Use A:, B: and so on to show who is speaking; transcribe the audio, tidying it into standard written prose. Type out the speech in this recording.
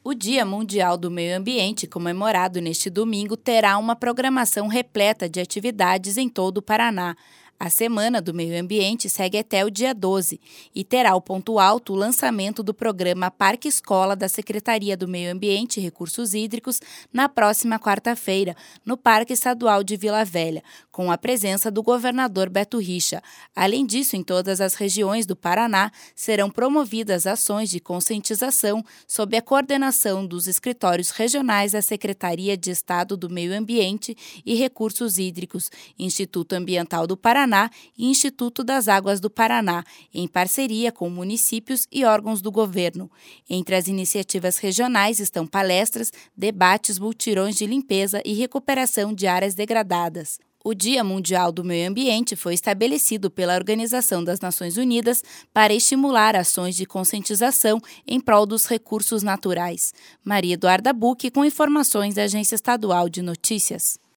A: O Dia Mundial do Meio Ambiente, comemorado neste domingo, terá uma programação repleta de atividades em todo o Paraná. A Semana do Meio Ambiente segue até o dia 12 e terá o ponto alto o lançamento do programa Parque Escola da Secretaria do Meio Ambiente e Recursos Hídricos na próxima quarta-feira, no Parque Estadual de Vila Velha, com a presença do governador Beto Richa. Além disso, em todas as regiões do Paraná serão promovidas ações de conscientização sob a coordenação dos escritórios regionais da Secretaria de Estado do Meio Ambiente e Recursos Hídricos, Instituto Ambiental do Paraná e Instituto das Águas do Paraná, em parceria com municípios e órgãos do governo. Entre as iniciativas regionais estão palestras, debates, mutirões de limpeza e recuperação de áreas degradadas. O Dia Mundial do Meio Ambiente foi estabelecido pela Organização das Nações Unidas para estimular ações de conscientização em prol dos recursos naturais. Maria Eduarda Bucchi, com informações da Agência Estadual de Notícias.